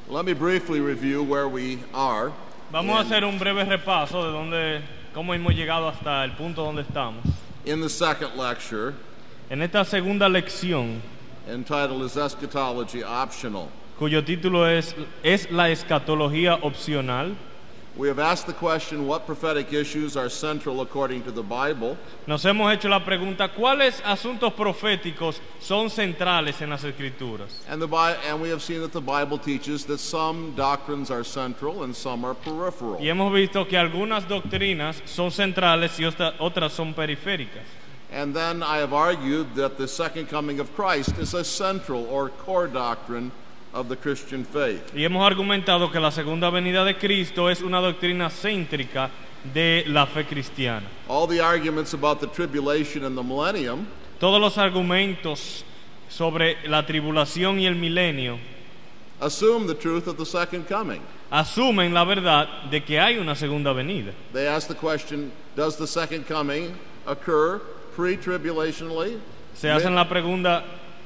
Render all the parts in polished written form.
Let me briefly review where we are. Vamos a hacer un breve repaso de cómo hemos llegado hasta el punto donde estamos. In the second lecture, En esta segunda lección, entitled Is Eschatology Optional? cuyo título ¿Es la escatología opcional?, We have asked the question, what prophetic issues are central according to the Bible? nos hemos hecho la pregunta: ¿cuáles asuntos proféticos son centrales en las Escrituras? And we have seen that the Bible teaches that some doctrines are central and some are peripheral. Y hemos visto que algunas doctrinas son centrales y otras son periféricas. And then I have argued that the second coming of Christ is a central or core doctrine of the Christian faith. Y hemos argumentado que la segunda venida de Cristo es una doctrina céntrica de la fe cristiana. All the arguments about the tribulation and the millennium Todos los argumentos sobre la tribulación y el milenio assume the truth of the second coming. asumen la verdad de que hay una segunda venida. They ask the question, does the second coming occur pre-tribulationally? Se hacen la pregunta: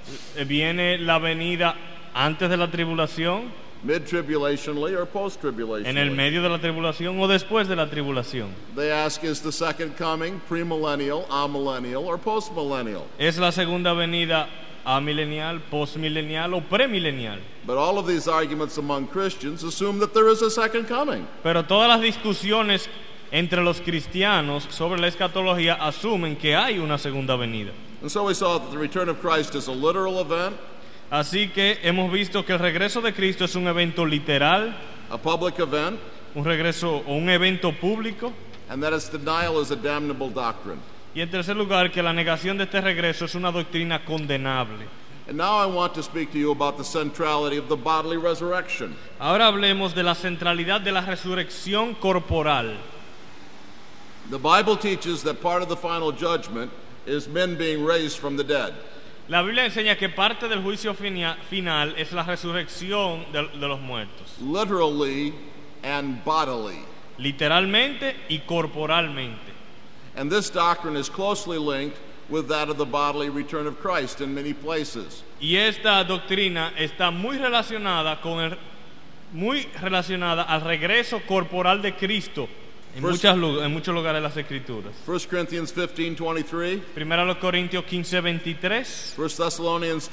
¿viene la venida antes de la tribulación, Mid-tribulationally or en el post-tribulationally? medio de la tribulación o después de la tribulación? They ask, is the second coming premillennial, amillennial, or postmillennial? ¿Es la segunda venida amilenial, postmilenial o premilenial? But all of these arguments among Christians assume that there is a second coming. Pero todas las discusiones entre los cristianos sobre la escatología asumen que hay una segunda venida. And so we saw that the return of Christ is a literal event, Así que hemos visto que el regreso de Cristo es un evento literal, a public event, un regreso o un evento público, and that its denial is a damnable doctrine. y en tercer lugar que la negación de este regreso es una doctrina condenable. And now I want to speak to you about the centrality of the bodily resurrection. Ahora hablemos de la centralidad de la resurrección corporal. The Bible teaches that part of the final judgment is men being raised from the dead. La Biblia enseña que parte del juicio final es la resurrección de los muertos, Literally and bodily. literalmente y corporalmente. And this doctrine is closely linked with that of the bodily return of Christ in many places. Y esta doctrina está muy relacionada al regreso corporal de Cristo en muchos lugares de las Escrituras. 1 Corinthians 15:23, Primera los Corintios 15:23, 1 Thessalonians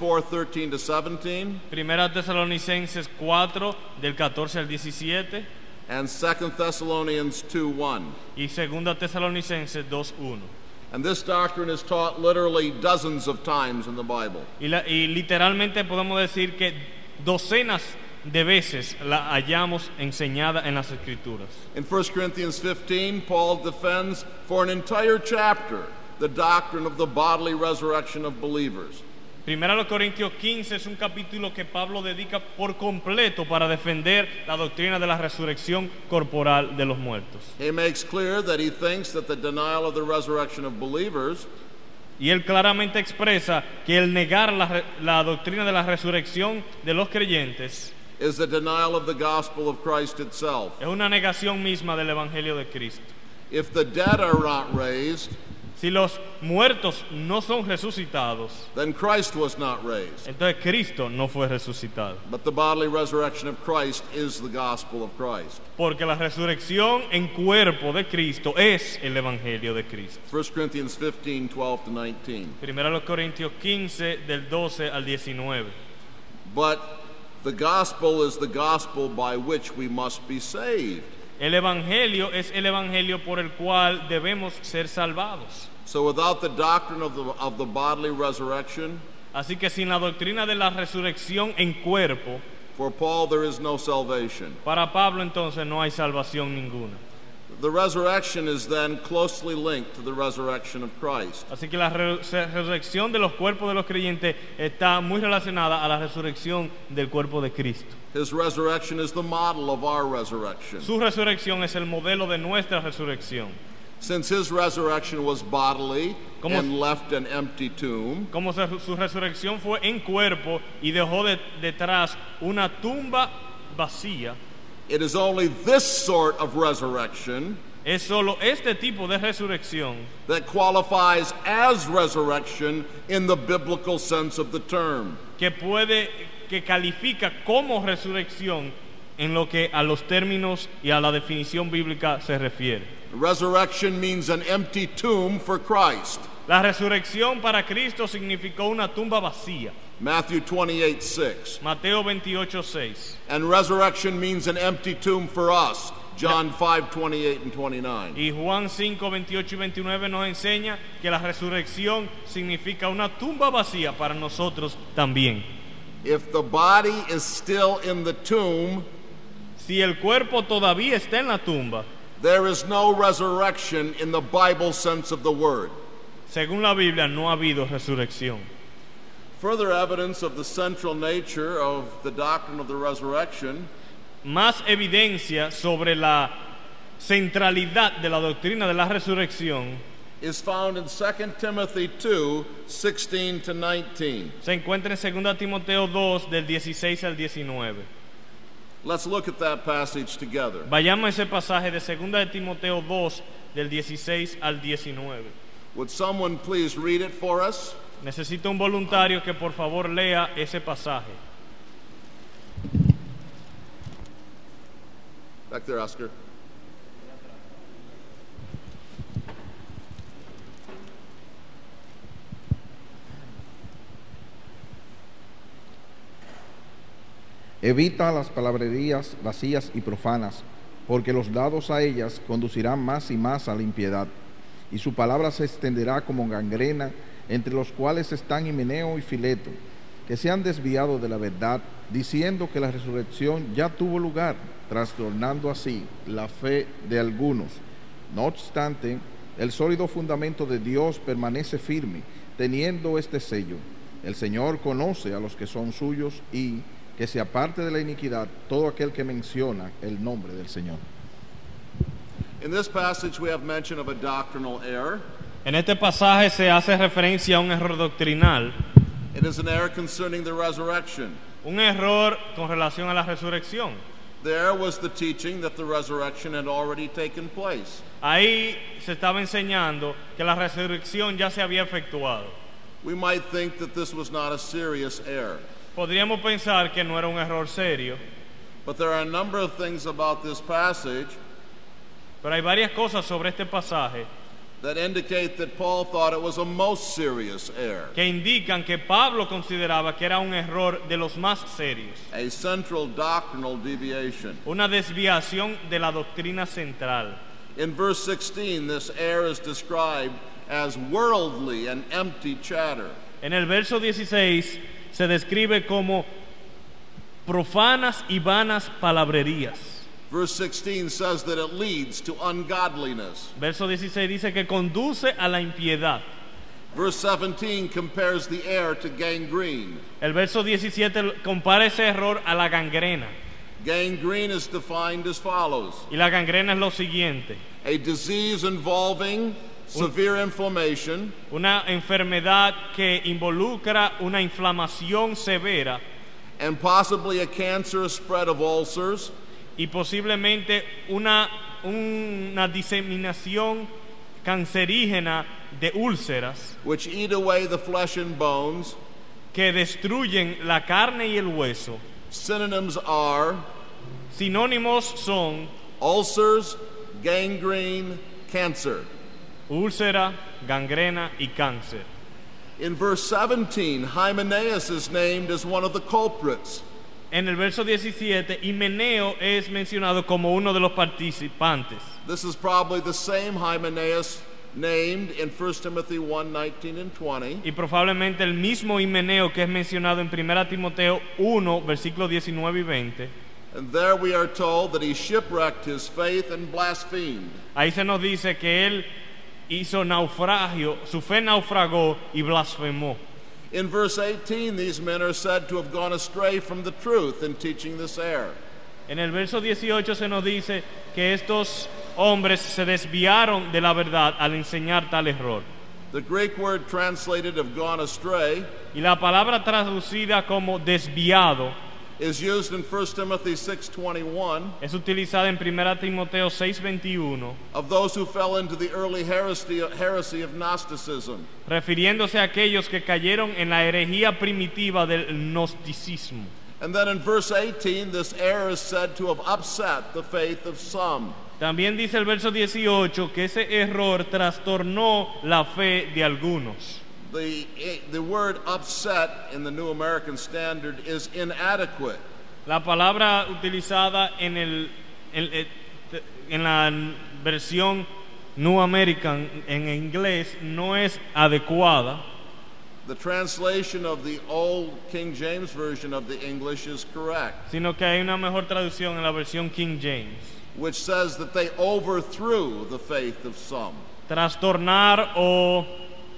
4:13-17, Primera Tesalonicenses 4 del 14 al 17 and 2 Thessalonians 2:1. y Segunda Tesalonicenses 2:1. And this doctrine is taught literally dozens of times in the Bible. Y literalmente podemos decir que docenas de veces la hallamos enseñada en las Escrituras. In 1 Corinthians 15, Paul defends for an entire chapter the doctrine of the bodily resurrection of believers. Primera los Corintios 15 es un capítulo que Pablo dedica por completo para defender la doctrina de la resurrección corporal de los muertos. He makes clear that he thinks that the denial of the resurrection of believers Y él claramente expresa que el negar la doctrina de la resurrección de los creyentes is the denial of the gospel of Christ itself. es una negación misma del Evangelio de Cristo. If the dead are not raised, Si los muertos no son resucitados, then Christ was not raised. entonces Cristo no fue resucitado. But the bodily resurrection of Christ is the gospel of Christ. Porque la resurrección en cuerpo de Cristo es el Evangelio de Cristo. 1 Corinthians 15:12-19. Primera los Corintios 15 del 12 al 19. But the gospel is the gospel by which we must be saved. El Evangelio es el Evangelio por el cual debemos ser salvados. So without the doctrine of the bodily resurrection, Así que sin la doctrina de la resurrección en cuerpo, for Paul there is no salvation. para Pablo entonces no hay salvación ninguna. The resurrection is then closely linked to the resurrection of Christ. Así que la resurrección de los cuerpos de los creyentes está muy relacionada a la resurrección del cuerpo de Cristo. His resurrection is the model of our resurrection. Su resurrección es el modelo de nuestra resurrección. Since his resurrection was bodily Como- and left an empty tomb, Como su resurrección fue en cuerpo y dejó detrás una tumba vacía, it is only this sort of resurrection Es solo este tipo de resurrección that qualifies as resurrection in the biblical sense of the term. que califica como resurrección en lo que a los términos y a la definición bíblica se refiere. Resurrection means an empty tomb for Christ. La resurrección para Cristo significó una tumba vacía. Matthew 28:6. Mateo 28:6. And resurrection means an empty tomb for us. John 5:28 and 29. Y Juan 5, 28 y 29 nos enseña que la resurrección significa una tumba vacía para nosotros también. If the body is still in the tomb, si el cuerpo todavía está en la tumba, there is no resurrection in the Bible sense of the word. Según la Biblia, no ha habido resurrección. Further evidence of the central nature of the doctrine of the resurrection más evidencia sobre la centralidad de la doctrina de la resurrección is found in 2 Timothy 2:16 to 19. Se encuentra en 2 Timoteo 2 del 16 al 19. Let's look at that passage together. Vayamos a ese pasaje de 2 de Timoteo 2 del 16 al 19. Would someone please read it for us? Necesito un voluntario que por favor lea ese pasaje. Back there, Oscar. Evita las palabrerías vacías y profanas, porque los dados a ellas conducirán más y más a la impiedad, y su palabra se extenderá como gangrena, entre los cuales están Himeneo y Fileto, que se han desviado de la verdad, diciendo que la resurrección ya tuvo lugar, trastornando así la fe de algunos. No obstante, el sólido fundamento de Dios permanece firme, teniendo este sello: el Señor conoce a los que son suyos, y que se aparte de la iniquidad todo aquel que menciona el nombre del Señor. In this passage we have mention of a doctrinal error. En este pasaje se hace referencia a un error doctrinal. It is an error concerning the resurrection. Un error con relación a la resurrección. There was the teaching that the resurrection had already taken place. Ahí se estaba enseñando que la resurrección ya se había efectuado. We might think that this was not a serious error. Podríamos pensar que no era un error serio, But there are a number of things about this passage pero hay varias cosas sobre este pasaje that indicate that Paul thought it was a most serious error, que indican que Pablo consideraba que era un error de los más serios, a central doctrinal deviation. una desviación de la doctrina central. In verse 16, this error is described as worldly and empty chatter. En el verso 16 se describe como profanas y vanas palabrerías. Verse 16 says that it leads to ungodliness. Verso 16 dice que conduce a la impiedad. Verse 17 compares the error to gangrene. El verso 17 compara ese error a la gangrena. Gangrene is defined as follows: Y la gangrena es lo siguiente: a disease involving severe inflammation, una enfermedad que involucra una inflamación severa and possibly a cancerous spread of ulcers, y posiblemente una diseminación cancerígena de úlceras which eat away the flesh and bones. que destruyen la carne y el hueso. Synonyms are Sinónimos son ulcers, gangrene, cancer. úlcera, gangrena y cáncer. In verse 17, Hymenaeus is named as one of the culprits. En el verso 17, Himeneo es mencionado como uno de los participantes. This is probably the same Hymenaeus named in 1 Timothy 1:19 and 20. Y probablemente el mismo Himeneo que es mencionado en 1 Timoteo 1, versículos 19 y 20. And there we are told that he shipwrecked his faith and blasphemed. Ahí se nos dice que él hizo naufragio, su fe naufragó y blasfemó. In verse 18, these men are said to have gone astray from the truth in teaching this error. En el verso 18 se nos dice que estos hombres se desviaron de la verdad al enseñar tal error. The Greek word translated have gone astray Y la palabra traducida como desviado is used in 1 Timothy 6:21 es utilizada en 1 Timoteo 6:21, of those who fell into the early heresy of Gnosticism. refiriéndose a aquellos que cayeron en la herejía primitiva del gnosticismo. And then in verse 18, this error is said to have upset the faith of some. También dice el verso 18 que ese error trastornó la fe de algunos. The word upset in the New American Standard is inadequate. La palabra utilizada en la versión New American en inglés no es adecuada. The translation of the old King James Version of the English is correct, Sino que hay una mejor traducción en la versión King James. which says that they overthrew the faith of some. Trastornar o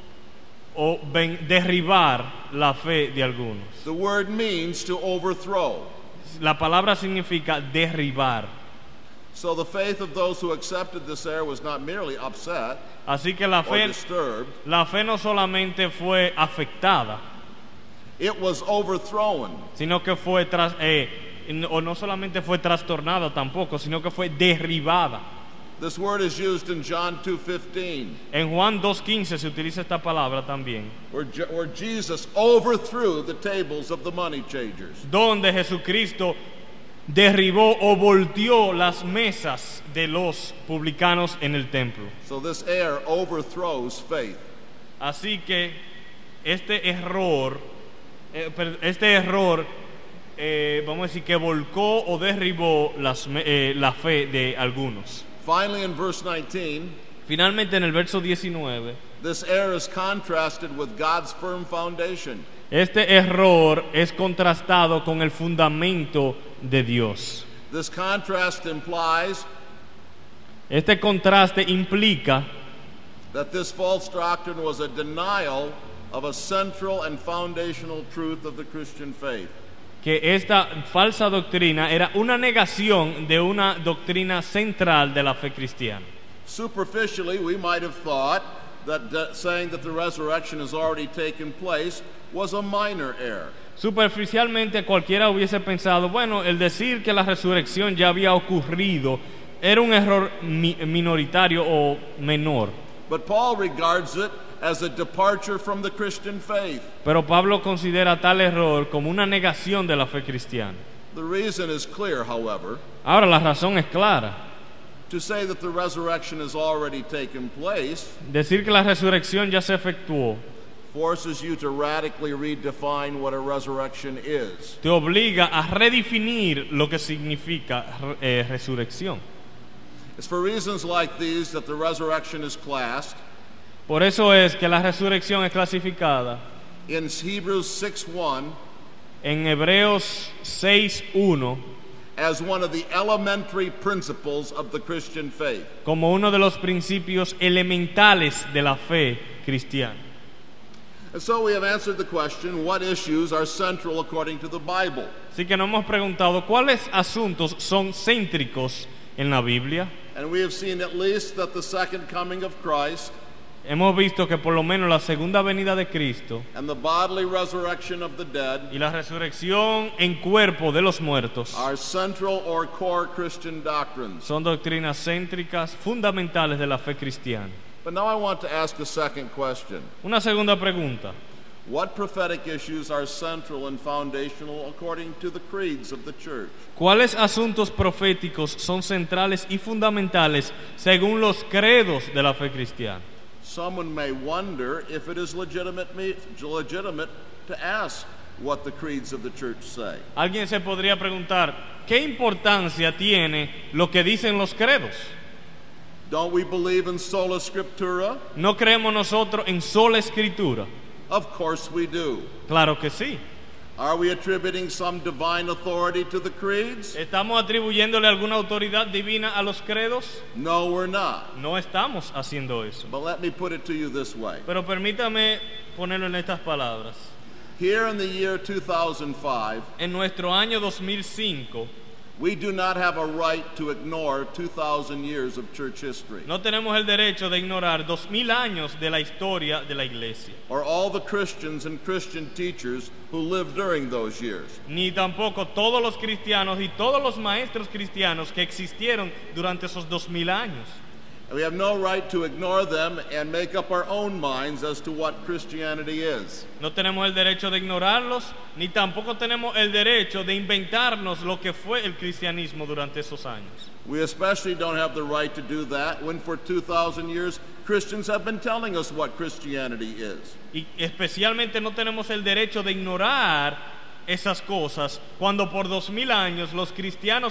derribar la fe de algunos. The word means to overthrow. La palabra significa derribar. So the faith of those who accepted this error was not merely upset Así que la or fe disturbed, no solamente fue afectada, it was overthrown. sino que no solamente fue trastornada tampoco, sino que fue derribada. This word is used in John 2:15, En Juan 2:15 se utiliza esta palabra también, where Jesus overthrew the tables of the money changers. donde Jesucristo derribó o volteó las mesas de los publicanos en el templo. So this error overthrows faith. Así que este error, vamos a decir que volcó o derribó la fe de algunos. Finally, in verse 19, Finalmente, en el verso 19, this error is contrasted with God's firm foundation. este error es contrastado con el fundamento de Dios. This contrast implies Este contraste implica that this false doctrine was a denial of a central and foundational truth of the Christian faith. que esta falsa doctrina era una negación de una doctrina central de la fe cristiana. Superficially, we might have thought that saying that the resurrection has already taken place was a minor error. Superficialmente cualquiera hubiese pensado, bueno, el decir que la resurrección ya había ocurrido era un error minoritario o menor. But Paul regards it as a departure from the Christian faith. Pero Pablo considera tal error como una negación de la fe cristiana. The reason is clear, however. Ahora la razón es clara. To say that the resurrection has already taken place Decir que la resurrección ya se efectuó forces you to radically redefine what a resurrection is. te obliga a redefinir lo que significa resurrección. It's for reasons like these that the resurrection is classed Por eso es que la resurrección es clasificada in Hebrews 6:1 en Hebreos 6:1 as one of the elementary principles of the Christian faith. como uno de los principios elementales de la fe cristiana. And so we have answered the question, what issues are central according to the Bible? Así que nos hemos preguntado cuáles asuntos son céntricos en la Biblia. And we have seen at least that the second coming of Christ Hemos visto que por lo menos la segunda venida de Cristo and the bodily resurrection of the dead y la resurrección en cuerpo de los muertos are central or core Christian doctrines. son doctrinas céntricas fundamentales de la fe cristiana. But now I want to ask a second question. Una segunda pregunta. What prophetic issues are central and foundational according to the creeds of the church? ¿Cuáles asuntos proféticos son centrales y fundamentales según los credos de la fe cristiana? Someone may wonder if it is legitimate to ask what the creeds of the church say. Alguien se podría preguntar, ¿qué importancia tiene lo que dicen los credos? Don't we believe in sola scriptura? ¿No creemos nosotros en sola escritura? Of course we do. Claro que sí. Are we attributing some divine authority to the creeds? ¿Estamos atribuyéndole alguna autoridad divina a los credos? No, we're not. No estamos haciendo eso. But let me put it to you this way. Pero permítame ponerlo en estas palabras. Here in the year 2005, En nuestro año 2005, We do not have a right to ignore 2,000 years of church history, No tenemos el derecho de ignorar 2000 años de la historia de la iglesia, or all the Christians and Christian teachers who lived during those years. ni tampoco todos los cristianos y todos los maestros cristianos que existieron durante esos 2000 años. We have no right to ignore them and make up our own minds as to what Christianity is. No tenemos el derecho de ignorarlos, ni tampoco tenemos el derecho de inventarnos lo que fue el cristianismo durante esos años. We especially don't have the right to do that when for 2,000 years Christians have been telling us what Christianity is. Y especialmente no tenemos el derecho de ignorar esas cosas cuando por 2000 años los cristianos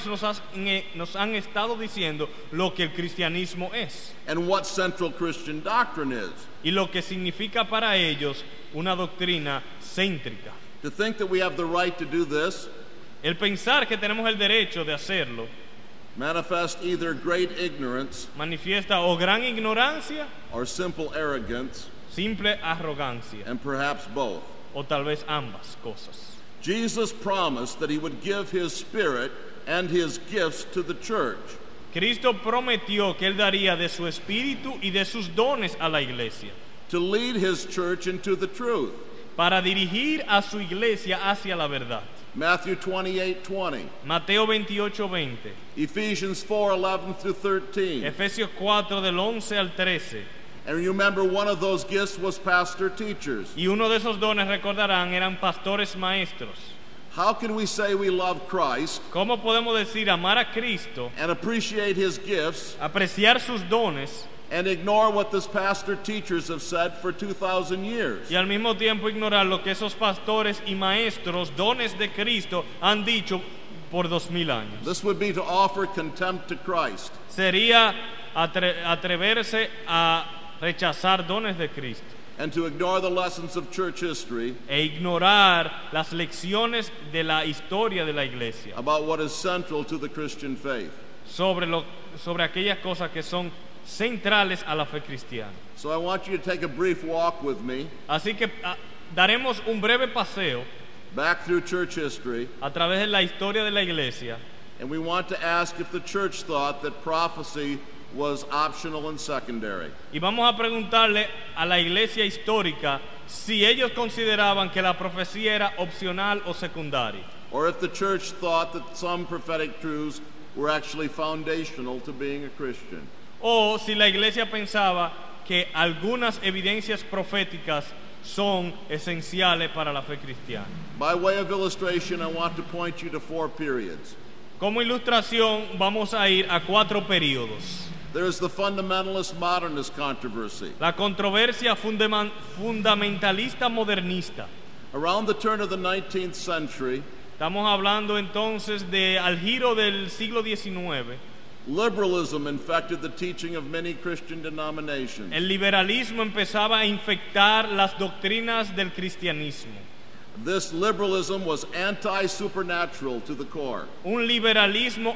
nos han estado diciendo lo que el cristianismo es And what central Christian doctrine is. y lo que significa para ellos una doctrina céntrica. To think that we have the right to do this El pensar que tenemos el derecho de hacerlo manifests either great ignorance manifiesta o gran ignorancia, or simple arrogance, simple arrogancia, and perhaps both. o tal vez ambas cosas. Jesus promised that he would give his Spirit and his gifts to the church. Cristo prometió que él daría de su espíritu y de sus dones a la iglesia To lead his church into the truth. para dirigir a su iglesia hacia la verdad. Matthew 28:20, Mateo 28:20, Ephesians 4:11 through 13. Efesios 4 del 11 al 13. And you remember one of those gifts was pastor teachers. Y uno de esos dones, recordarán, eran pastores maestros. How can we say we love Christ ¿Cómo podemos decir amar a Cristo, and appreciate his gifts apreciar sus dones and ignore what this pastor teachers have said for 2,000 years? y al mismo tiempo ignorar lo que esos pastores y maestros, dones de Cristo, han dicho por 2000 años? This would be to offer contempt to Christ. Sería atreverse a rechazar dones de Cristo And to ignore the lessons of church history e ignorar las lecciones de la historia de la iglesia about what is central to the Christian faith. sobre aquellas cosas que son centrales a la fe cristiana. So I want you to take a brief walk with me Así que daremos un breve paseo back through church history, a través de la historia de la iglesia and we want to ask if the church thought that prophecy was optional and secondary. y vamos a preguntarle a la iglesia histórica si ellos consideraban que la profecía era opcional o secundaria, Or if the church thought that some prophetic truths were actually foundational to being a Christian. o si la iglesia pensaba que algunas evidencias proféticas son esenciales para la fe cristiana. By way of illustration, I want to point you to 4 periods. Como ilustración vamos a ir a 4 períodos. There is the fundamentalist modernist controversy. La controversia fundamentalista modernista. Around the turn of the 19th century, Estamos hablando entonces de al giro del siglo XIX. liberalism infected the teaching of many Christian denominations. El liberalismo empezaba a infectar las doctrinas del cristianismo. This liberalism was anti-supernatural to the core. Un liberalismo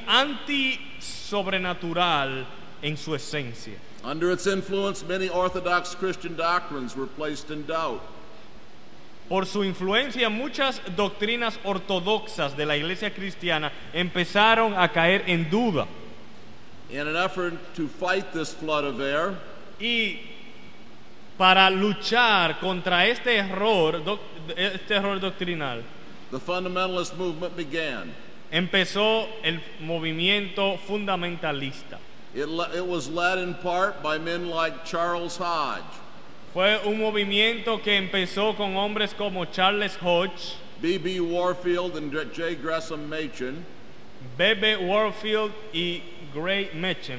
anti-sobrenatural en su esencia. Under its influence, many Orthodox Christian doctrines were placed in doubt. Por su influencia, muchas doctrinas ortodoxas de la iglesia cristiana empezaron a caer en duda. In an effort to fight this flood of air, Y para luchar contra este error doctrinal, the fundamentalist movement began. empezó el movimiento fundamentalista. It was led in part by men like Charles Hodge, Fue un movimiento que empezó con hombres como Charles Hodge, B.B. Warfield, and J. Gresham Machen. B.B. Warfield y Gray Machen,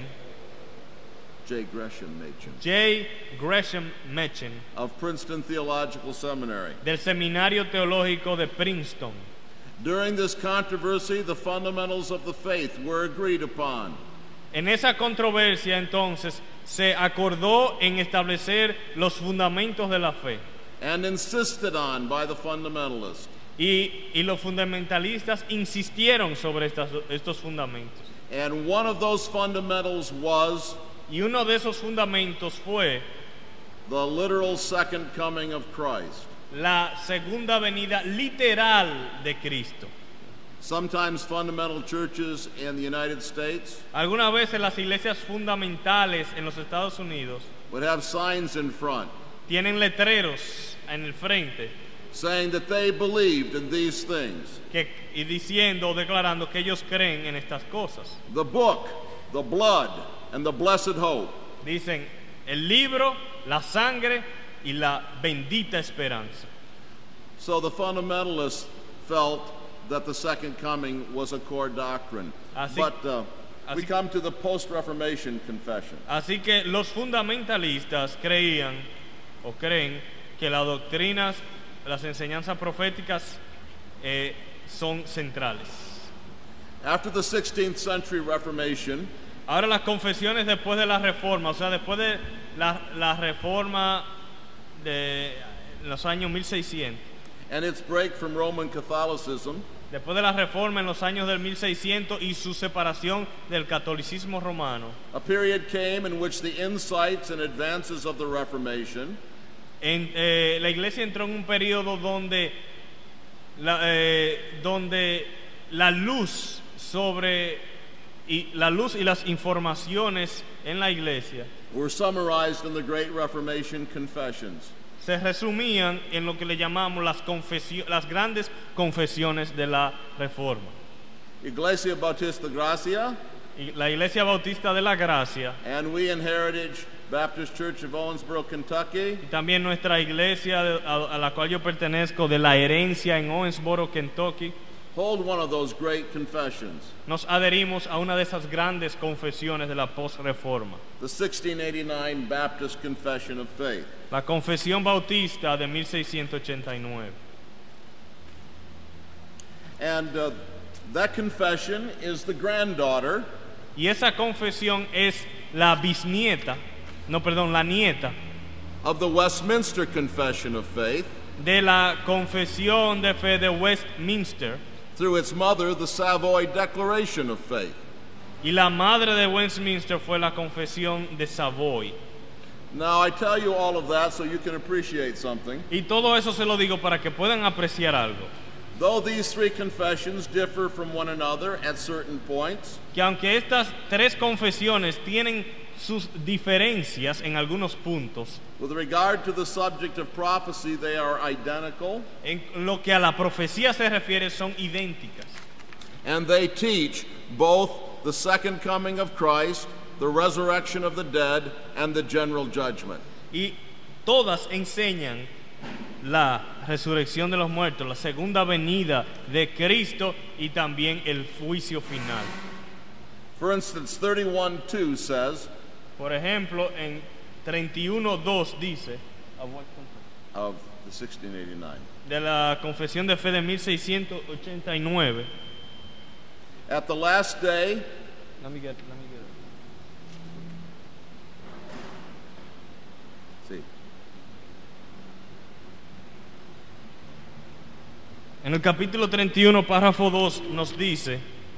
J. Gresham Machen, J. Gresham Machen, of Princeton Theological Seminary. del Seminario Teológico de Princeton. During this controversy, the fundamentals of the faith were agreed upon. En esa controversia entonces se acordó en establecer los fundamentos de la fe And insisted on by the fundamentalists. y los fundamentalistas insistieron sobre estos fundamentos. And one of those fundamentals was Y uno de esos fundamentos fue the literal second coming of Christ. la segunda venida literal de Cristo. Sometimes fundamental churches in the United States Algunas veces las iglesias fundamentales en los Estados Unidos would have signs in front tienen letreros en el frente saying that they believed in these things. y diciendo o declarando que ellos creen en estas cosas. The book, the blood, and the blessed hope. Dicen el libro, la sangre y la bendita esperanza. So the fundamentalists felt that the second coming was a core doctrine. We come to the post-Reformation confession. Así que los fundamentalistas creían o creen que las doctrinas, las enseñanzas proféticas son centrales. After the 16th century Reformation, ahora las confesiones después de la Reforma, o sea, después de la Reforma de los años 1600, and its break from Roman Catholicism, después de la Reforma en los años del 1600 y su separación del catolicismo romano, a period came in which the insights and advances of the Reformation la Iglesia entró en un periodo donde la luz y las informaciones en la Iglesia were summarized in the Great Reformation Confessions. Se resumían en lo que le llamamos las grandes confesiones de la Reforma. Iglesia Bautista Gracia, La Iglesia Bautista de la Gracia, and we in Heritage Baptist Church of Owensboro, Kentucky, y también nuestra iglesia a la cual yo pertenezco, de la herencia en Owensboro, Kentucky, hold one of those great confessions, nos adherimos a una de esas grandes confesiones de la post-reforma, the 1689 Baptist Confession of Faith. la Confesión Bautista de 1689. And that confession is the granddaughter Y esa confesión es la nieta of the Westminster Confession of Faith, de la Confesión de Fe de Westminster, through its mother, the Savoy Declaration of Faith. y la madre de Westminster fue la Confesión de Savoy. Now, I tell you all of that so you can appreciate something. Y todo eso se lo digo para que puedan apreciar algo. Though these three confessions differ from one another at certain points, Que aunque estas tres confesiones tienen sus diferencias en algunos puntos, with regard to the subject of prophecy, they are identical, en lo que a la profecía se refiere son idénticas. and they teach both the second coming of Christ, the resurrection of the dead, and the general judgment. Y todas enseñan la resurrección de los muertos, la segunda venida de Cristo y también el juicio final. For instance, 31:2 says, Por ejemplo, en 31:2 dice of the 1689, de la Confesión de Fe de 1689. at the last day, Let me get it. see, En el capítulo 31, párrafo 2, nos dice,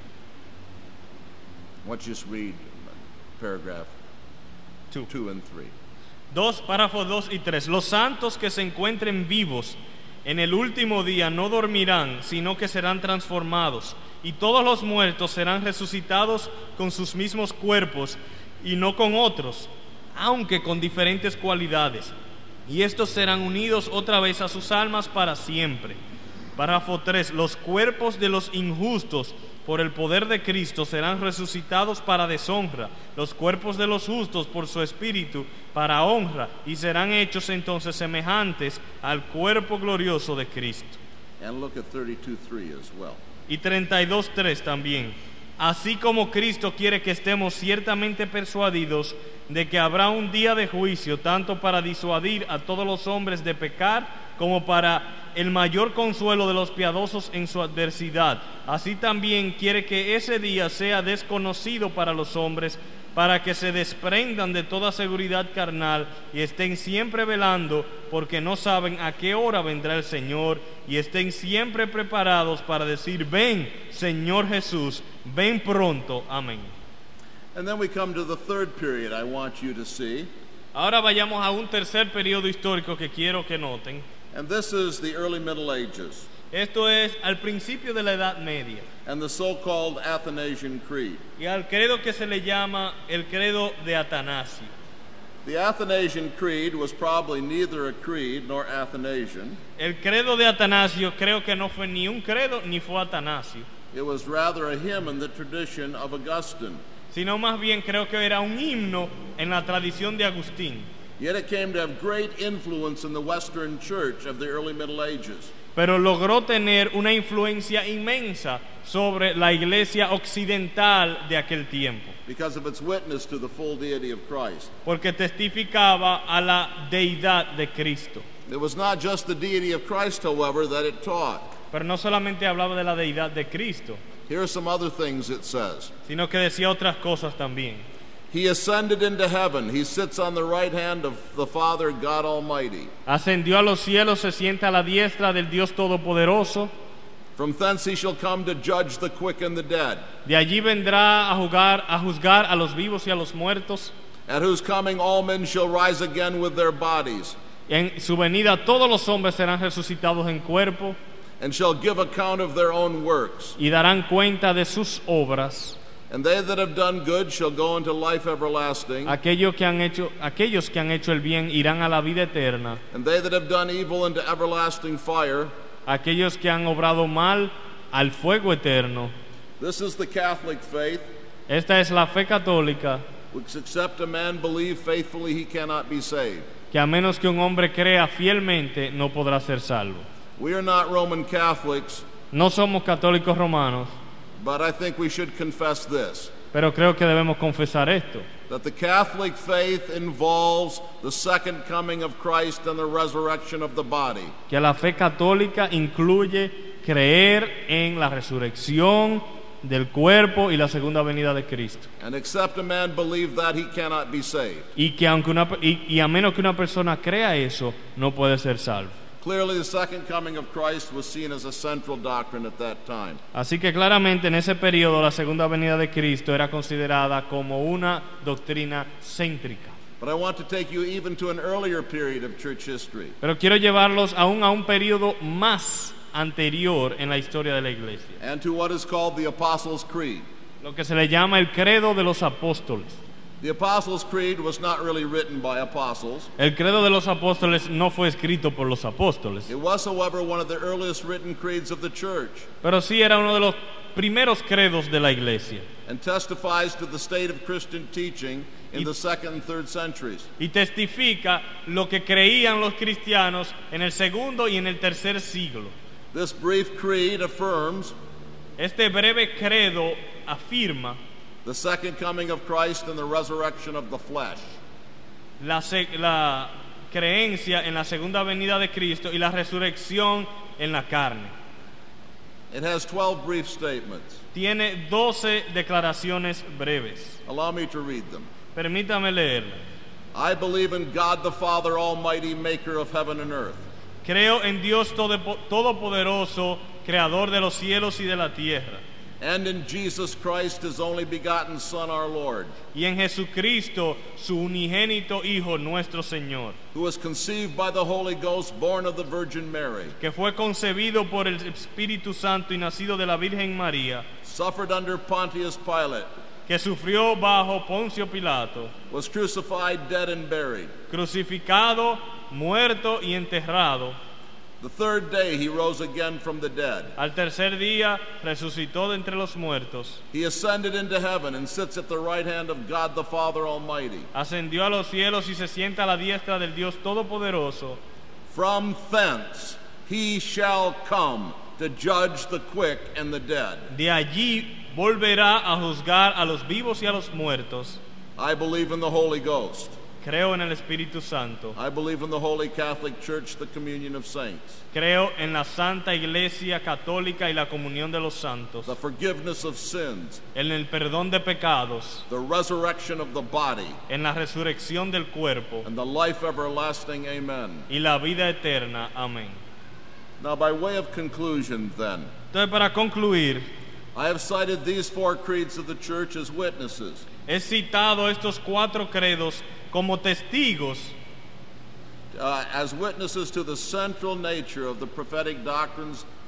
why don't you just read paragraph 2 and 3. Párrafos 2 y 3. Los santos que se encuentren vivos en el último día no dormirán, sino que serán transformados, y todos los muertos serán resucitados con sus mismos cuerpos y no con otros, aunque con diferentes cualidades, y estos serán unidos otra vez a sus almas para siempre. Párrafo 3. Los cuerpos de los injustos por el poder de Cristo serán resucitados para deshonra, los cuerpos de los justos por su espíritu para honra, y serán hechos entonces semejantes al cuerpo glorioso de Cristo. And look at 32:3 as well. Y 32:3 también. Así como Cristo quiere que estemos ciertamente persuadidos de que habrá un día de juicio, tanto para disuadir a todos los hombres de pecar, como para el mayor consuelo de los piadosos en su adversidad. Así también quiere que ese día sea desconocido para los hombres, para que se desprendan de toda seguridad carnal y estén siempre velando, porque no saben a qué hora vendrá el Señor, y estén siempre preparados para decir: ven, Señor Jesús, ven pronto. Amén. And then we come to the third period I want you to see. Ahora vayamos a un tercer periodo histórico que quiero que noten, And this is the early Middle Ages. Esto es al principio de la Edad Media. And the so-called Athanasian Creed. Y al credo que se le llama el credo de Atanasio. The Athanasian Creed was probably neither a creed nor Athanasian. El credo de Atanasio creo que no fue ni un credo ni fue Atanasio. It was rather a hymn in the tradition of Augustine. Sino más bien creo que era un himno en la tradición de Agustín. Yet it came to have great influence in the Western Church of the early Middle Ages. Pero logró tener una influencia inmensa sobre la iglesia occidental de aquel tiempo. Because of its witness to the full deity of Christ. Porque testificaba a la deidad de Cristo. It was not just the deity of Christ, however, that it taught. Pero no solamente hablaba de la deidad de Cristo. Here are some other things it says. Sino que decía otras cosas también. He ascended into heaven. He sits on the right hand of the Father, God Almighty. Ascendió a los cielos, se sienta a la diestra del Dios Todopoderoso. From thence he shall come to judge the quick and the dead. De allí vendrá a juzgar a los vivos y a los muertos. At whose coming all men shall rise again with their bodies. En su venida todos los hombres serán resucitados en cuerpo. And shall give account of their own works. Y darán cuenta de sus obras. And they that have done good shall go into life everlasting. Aquellos que han hecho el bien irán a la vida eterna. And they that have done evil into everlasting fire. Aquellos que han obrado mal al fuego eterno. This is the Catholic faith. Esta es la fe católica. Which except a man believe faithfully, he cannot be saved. Que a menos que un hombre crea fielmente, no podrá ser salvo. We are not Roman Catholics. No somos católicos romanos. But I think we should confess this. Pero creo que debemos confesar esto. That the Catholic faith involves the second coming of Christ and the resurrection of the body. Que la fe católica incluye creer en la resurrección del cuerpo y la segunda venida de Cristo. And except a man believe that, he cannot be saved. Y que a menos que una persona crea eso, no puede ser salvo. Clearly, the second coming of Christ was seen as a central doctrine at that time. Así que claramente en ese periodo la segunda venida de Cristo era considerada como una doctrina céntrica. But I want to take you even to an earlier period of church history. Pero quiero llevarlos aún a un periodo más anterior en la historia de la iglesia. And to what is called the Apostles' Creed. Lo que se le llama el credo de los apóstoles. The Apostles' Creed was not really written by apostles. El credo de los apóstoles no fue escrito por los apóstoles. It was, however, one of the earliest written creeds of the church. Pero sí era uno de los primeros credos de la iglesia. And testifies to the state of Christian teaching in the second and third centuries. Y testifica lo que creían los cristianos en el segundo y en el tercer siglo. This brief creed affirms Este breve credo afirma the second coming of Christ and the resurrection of the flesh. La creencia en la segunda venida de Cristo y la resurrección en la carne. It has 12 brief statements. Tiene 12 declaraciones breves. Allow me to read them. Permítame leerlas. I believe in God the Father Almighty, maker of heaven and earth. Creo en Dios Todopoderoso, creador de los cielos y de la tierra. And in Jesus Christ, his only begotten Son, our Lord. Y en Jesucristo, su unigénito Hijo, nuestro Señor. Who was conceived by the Holy Ghost, born of the Virgin Mary. Que fue concebido por el Espíritu Santo y nacido de la Virgen María. Suffered under Pontius Pilate. Que sufrió bajo Poncio Pilato. Was crucified, dead and buried. Crucificado, muerto y enterrado. The third day he rose again from the dead. Al tercer día resucitó de entre los muertos. He ascended into heaven and sits at the right hand of God the Father Almighty. Ascendió a los cielos y se sienta a la diestra del Dios Todopoderoso. From thence he shall come to judge the quick and the dead. De allí volverá a juzgar a los vivos y a los muertos. I believe in the Holy Ghost. Creo en el Espíritu Santo. I believe in the Holy Catholic Church, the communion of saints. Creo en la Santa Iglesia Católica y la comunión de los santos. The forgiveness of sins. En el perdón de pecados. The resurrection of the body. En la resurrección del cuerpo. And the life everlasting. Amen. Y la vida eterna. Amén. Now, by way of conclusion, then, entonces, para concluir, I have cited these four creeds of the church as witnesses. He citado estos cuatro credos como testigos, as witnesses to the central nature of the prophetic doctrines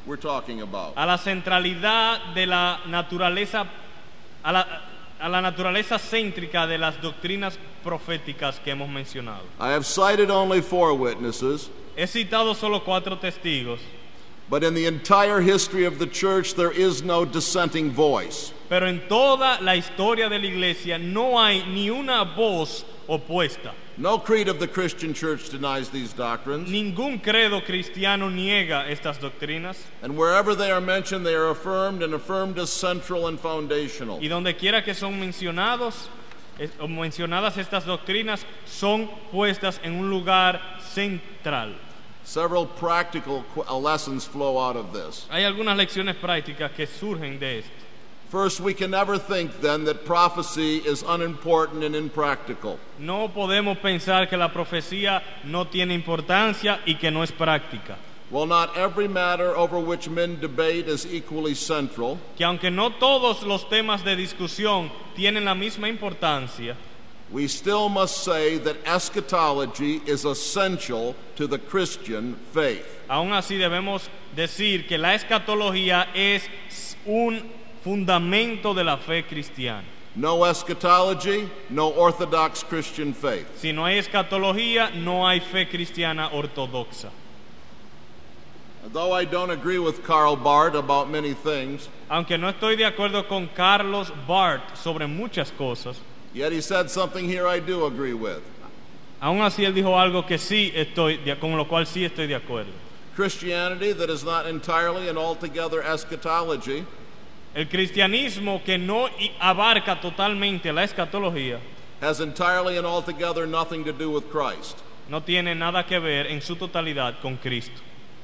we're talking about. A la centralidad de la naturaleza, a la naturaleza céntrica de las doctrinas proféticas que hemos mencionado. I have cited only 4 witnesses. He citado solo 4 testigos. But in the entire history of the church, there is no dissenting voice. Pero en toda la historia de la iglesia no hay ni una voz opuesta. No creed of the Christian church denies these doctrines. Ningún credo cristiano niega estas doctrinas. And wherever they are mentioned, they are affirmed and affirmed as central and foundational. Y donde quiera que son mencionadas estas doctrinas, son puestas en un lugar central. Several practical lessons flow out of this. Hay algunas lecciones prácticas que surgen de esto. First, we can never think then that prophecy is unimportant and impractical. No podemos pensar que la profecía no tiene importancia y que no es práctica. While not every matter over which men debate is equally central, que aunque no todos los temas de discusión tienen la misma importancia, we still must say that eschatology is essential to the Christian faith. Aún así debemos decir que la escatología es un fundamento de la fe cristiana. No eschatology, no orthodox Christian faith. Si no hay escatología, no hay fe cristiana ortodoxa. Though I don't agree with Karl Barth about many things, aunque no estoy de acuerdo con Carlos Barth sobre muchas cosas, yet he said something here I do agree with. Aún así él dijo algo que sí con lo cual sí estoy de acuerdo. Christianity that is not entirely and altogether eschatology, el cristianismo que no abarca totalmente la escatología, has entirely and altogether nothing to do with Christ. No tiene nada que ver en su totalidad con Cristo.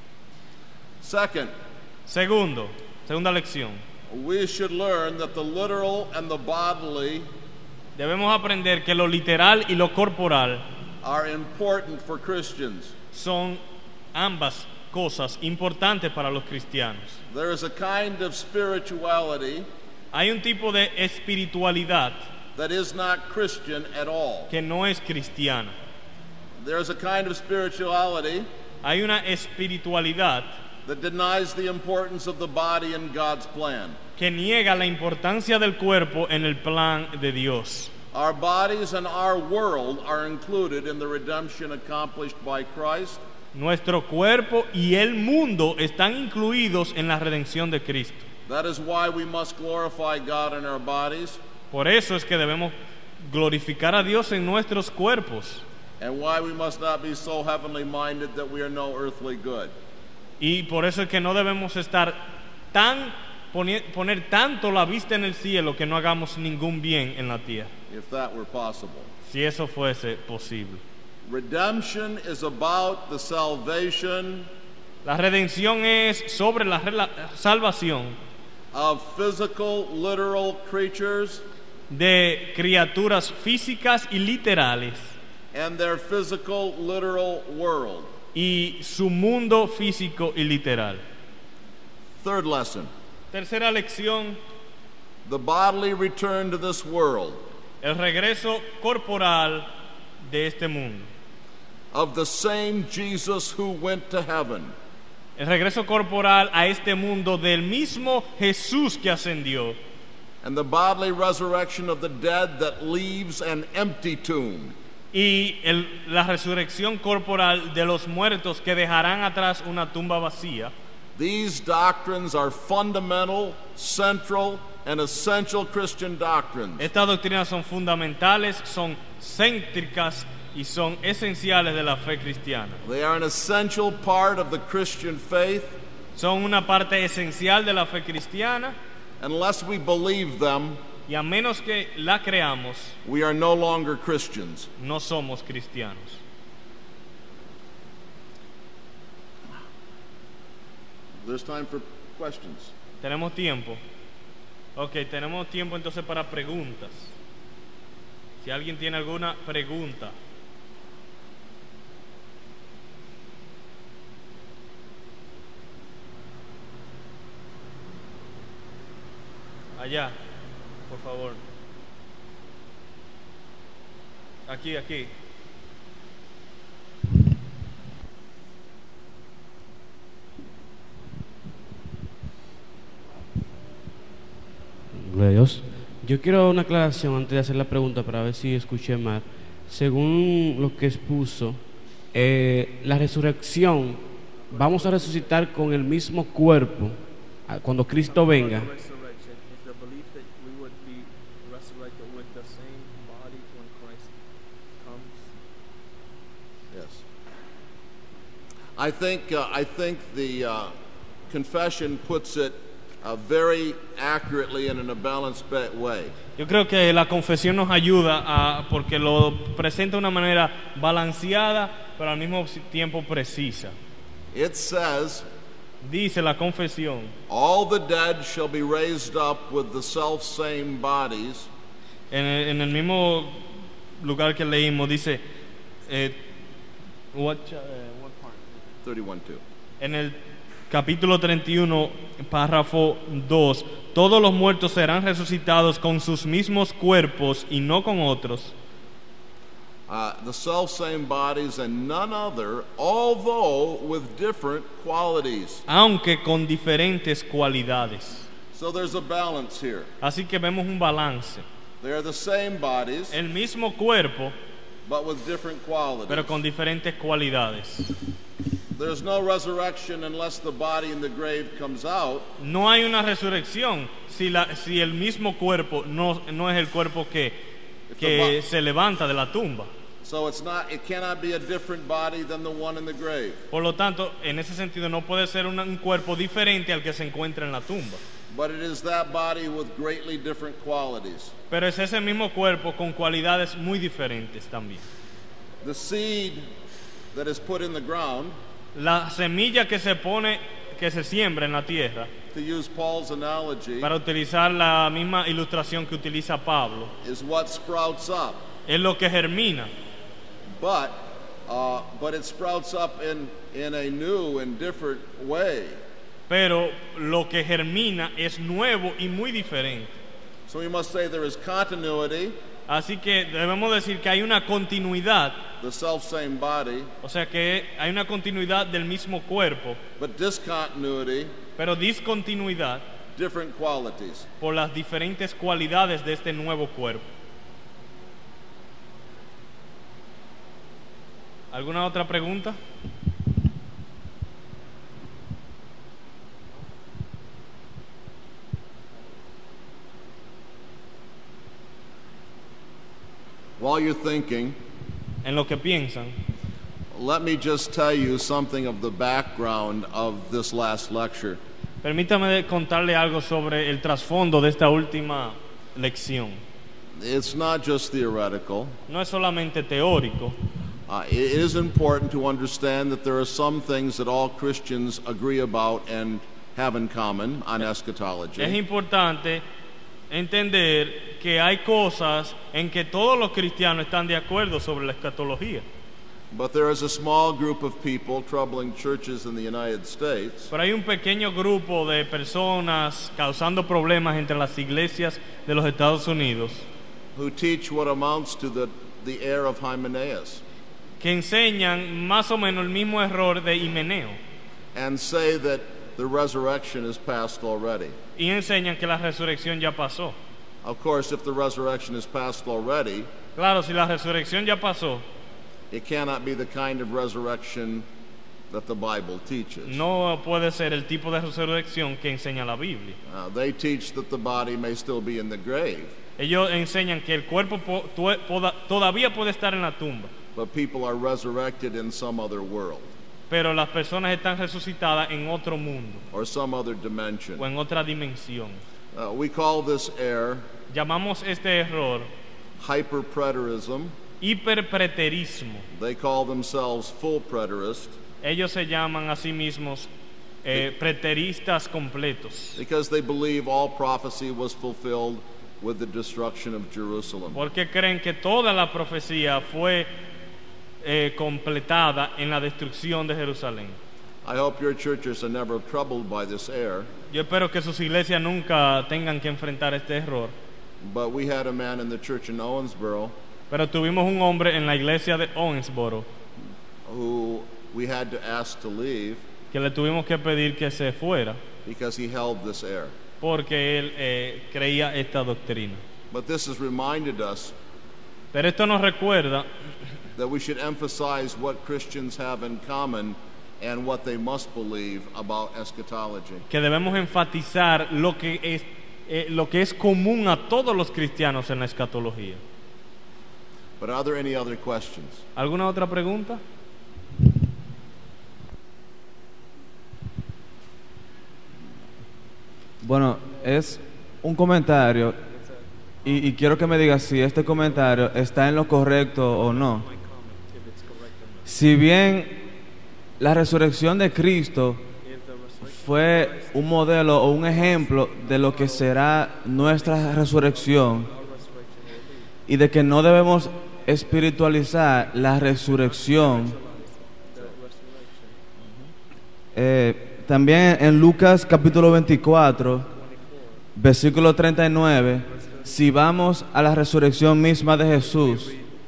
Segunda lección. We should learn that the literal and the bodily debemos aprender que lo literal y lo corporal are important for Christians. Son ambas cosas importantes para los cristianos. There is a kind of spirituality hay un tipo de espiritualidad that is not Christian at all. Que no es cristiana. There is a kind of spirituality hay una espiritualidad that denies the importance of the body in God's plan. Que niega la importancia del cuerpo en el plan de Dios. Our bodies and our world are included in the redemption accomplished by Christ. Nuestro cuerpo y el mundo están incluidos en la redención de Cristo. That is why we must glorify God in our bodies. Por eso es que debemos glorificar a Dios en nuestros cuerpos. And why we must not be so heavenly minded that we are no earthly good. Y por eso es que no debemos estar poner tanto la vista en el cielo que no hagamos ningún bien en la tierra. If that were possible. Si eso fuese posible. Redemption is about the salvation. La redención es sobre la salvación of physical, literal creatures. De criaturas físicas y literales. And their physical, literal world. Y su mundo físico y literal. Third lesson. Tercera lección. The bodily return to this world. El regreso corporal de este mundo. Of the same Jesus who went to heaven. El regreso corporal a este mundo del mismo Jesús que ascendió. And the bodily resurrection of the dead that leaves an empty tomb. Y la resurrección corporal de los muertos que dejarán atrás una tumba vacía. These doctrines are fundamental, central, and essential Christian doctrines. Estas doctrinas son fundamentales, son céntricas y son esenciales de la fe cristiana. They are an essential part of the Christian faith. Son una parte esencial de la fe cristiana. Unless we believe them, y a menos que la creamos, we are no longer Christians. No somos cristianos. There's time for questions. Tenemos tiempo. Ok, tenemos tiempo entonces para preguntas. Si alguien tiene alguna pregunta. Allá, por favor. Aquí. Gloria a Dios. Yo quiero una aclaración antes de hacer la pregunta para ver si escuché mal. Según lo que expuso, la resurrección, vamos a resucitar con el mismo cuerpo cuando Cristo venga. I think the confession puts it very accurately and in a balanced way. Yo creo que la confesión nos ayuda porque lo presenta de una manera balanceada, pero al mismo tiempo precisa. It says, dice la confesión, all the dead shall be raised up with the self-same bodies. En el mismo lugar que leímos dice, what part? 31:2. En el capítulo 31, párrafo 2, todos los muertos serán resucitados con sus mismos cuerpos y no con otros. The self-same bodies and none other, although with different qualities. Aunque con diferentes cualidades. So there's a balance here. Así que vemos un balance. They are the same bodies, el mismo cuerpo, but with different qualities. Pero con diferentes cualidades. There's no resurrection unless the body in the grave comes out. No hay una resurrección si el mismo cuerpo no es el cuerpo que se levanta de la tumba. So it cannot be a different body than the one in the grave. Por lo tanto, en ese sentido no puede ser un cuerpo diferente al que se encuentra en la tumba. But it is that body with greatly different qualities. Pero es ese mismo cuerpo con cualidades muy diferentes también. The seed that is put in the ground, la semilla que se siembra en la tierra, to use Paul's analogy, para utilizar la misma ilustración que utiliza Pablo, is what sprouts up. Es lo que germina. But it sprouts up in a new and different way. Pero lo que germina es nuevo y muy diferente. So we must say there is continuity. Así que debemos decir que hay una continuidad. The self-same body. O sea que hay una continuidad del mismo cuerpo. But discontinuity. Pero discontinuidad. Different qualities. Por las diferentes cualidades de este nuevo cuerpo. ¿Alguna otra pregunta? While you're thinking, en lo que piensan, let me just tell you something of the background of this last lecture. Permítame contarle algo sobre el trasfondo de esta última lección. It's not just theoretical. No es solamente teórico. It is important to understand that there are some things that all Christians agree about and have in common on eschatology. Es importante entender que hay cosas en que todos los cristianos están de acuerdo sobre la escatología. But there is a small group of people troubling churches in the United States. Pero hay un pequeño grupo de personas causando problemas entre las iglesias de los Estados Unidos. Who teach what amounts to the error of Hymenaeus. Que enseñan más o menos el mismo error de Himeneo. And say that the resurrection is past already. Y enseñan que la resurrección ya pasó. Of course, if the resurrection is past already, claro, si la resurrección ya pasó, it cannot be the kind of resurrection that the Bible teaches. No puede ser el tipo de resurrección que enseña la Biblia. They teach that the body may still be in the grave. Ellos enseñan que el cuerpo todavía puede estar en la tumba. But people are resurrected in some other world. Pero las personas están resucitadas en otro mundo. Or some other dimension. O en otra dimensión. We call this error. Llamamos este error hyperpreterism. Hiperpreterismo. They call themselves full preterist. Ellos se llaman a sí mismos preteristas completos. Because they believe all prophecy was fulfilled with the destruction of Jerusalem. Porque creen que toda la profecía fue completada en la destrucción de Jerusalén. I hope your churches are never troubled by this error. Yo espero que sus iglesias nunca tengan que enfrentar este error. But we had a man in the church in Owensboro. Pero tuvimos un hombre en la iglesia de Owensboro. Who we had to ask to leave. Que le tuvimos que pedir que se fuera. Because he held this error. porque él creía esta doctrina. But this has reminded us Pero esto nos recuerda that we should emphasize what Christians have in common and what they must believe about eschatology. que debemos enfatizar lo que es común a todos los cristianos en la escatología. But are there any other questions? ¿Alguna otra pregunta? Bueno, es un comentario y quiero que me digas si este comentario está en lo correcto o no. Si bien la resurrección de Cristo fue un modelo o un ejemplo de lo que será nuestra resurrección y de que no debemos espiritualizar la resurrección, también en Lucas capítulo 24 versículo 39, si vamos a la resurrección misma de Jesús,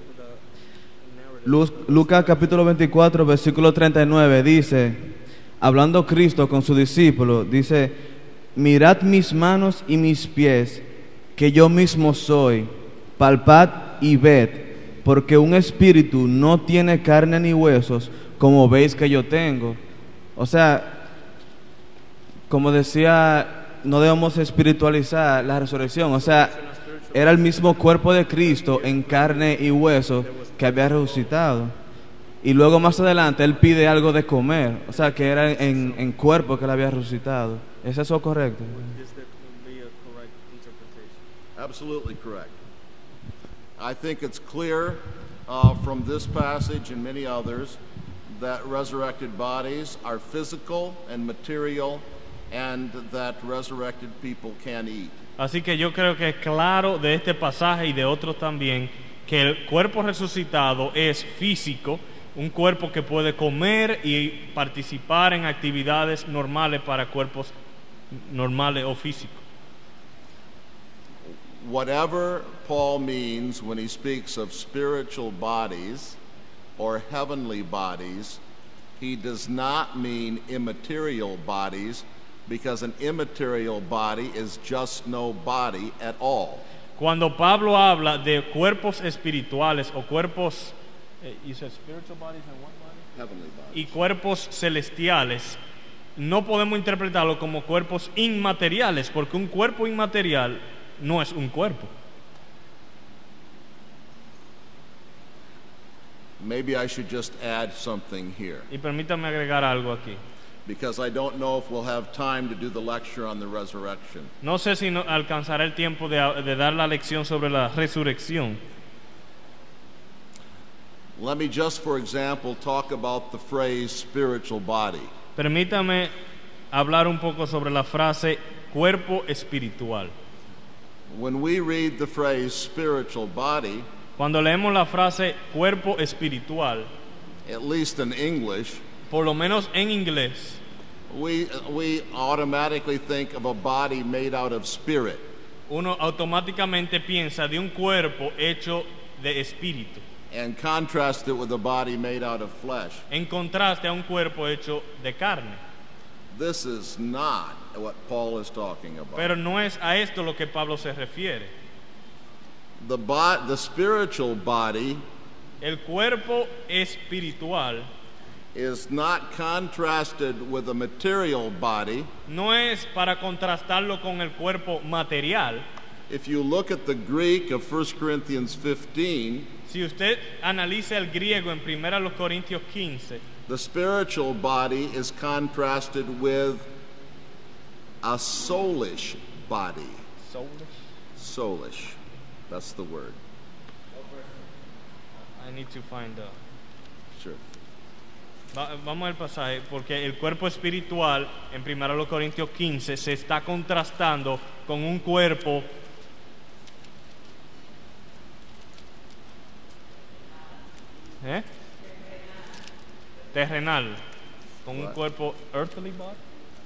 Lucas capítulo 24 versículo 39 dice, hablando Cristo con sus discípulos, dice: mirad mis manos y mis pies, que yo mismo soy, palpad y ved, porque un espíritu no tiene carne ni huesos, como veis que yo tengo. O sea, como decía, no debemos espiritualizar la resurrección. O sea, era el mismo cuerpo de Cristo en carne y hueso que había resucitado. Y luego más adelante él pide algo de comer, o sea, que era en cuerpo que él había resucitado. ¿Es eso correcto? Absolutely correct. I think it's clear from this passage and many others that resurrected bodies are physical and material, and that resurrected people can eat. Así que yo creo que es claro de este pasaje y de otros también que el cuerpo resucitado es físico, un cuerpo que puede comer y participar en actividades normales para cuerpos normales o físicos. Whatever Paul means when he speaks of spiritual bodies or heavenly bodies, he does not mean immaterial bodies, because an immaterial body is just no body at all. Cuando Pablo habla de cuerpos espirituales o cuerpos you said spiritual bodies and what body? Heavenly bodies. Y cuerpos celestiales, no podemos interpretarlo como cuerpos inmateriales, porque un cuerpo inmaterial no es un cuerpo. Maybe I should just add something here, Y permítame agregar algo aquí. because I don't know if we'll have time to do the lecture on the resurrection. No sé si alcanzará el tiempo de dar la lección sobre la resurrección. Let me just, for example, talk about the phrase spiritual body. Permítame hablar un poco sobre la frase cuerpo espiritual. When we read the phrase spiritual body, Cuando leemos la frase cuerpo espiritual, at least in English, por lo menos en inglés, we automatically think of a body made out of spirit. uno automáticamente piensa de un cuerpo hecho de espíritu, And contrast it with a body made out of flesh. en contraste a un cuerpo hecho de carne. This is not what Paul is talking about. Pero no es a esto lo que Pablo se refiere. The spiritual body El cuerpo espiritual is not contrasted with a material body. no es para contrastarlo con el cuerpo material. If you look at the Greek of 1 Corinthians 15, Si usted analiza el griego en 1 Corintios 15, the spiritual body is contrasted with a soulish body. Soulish. That's the word. I need to find out. Sure. Vamos al pasaje, porque el cuerpo espiritual en 1 Corintios 15 se está contrastando con un cuerpo terrenal, con un cuerpo earthly body.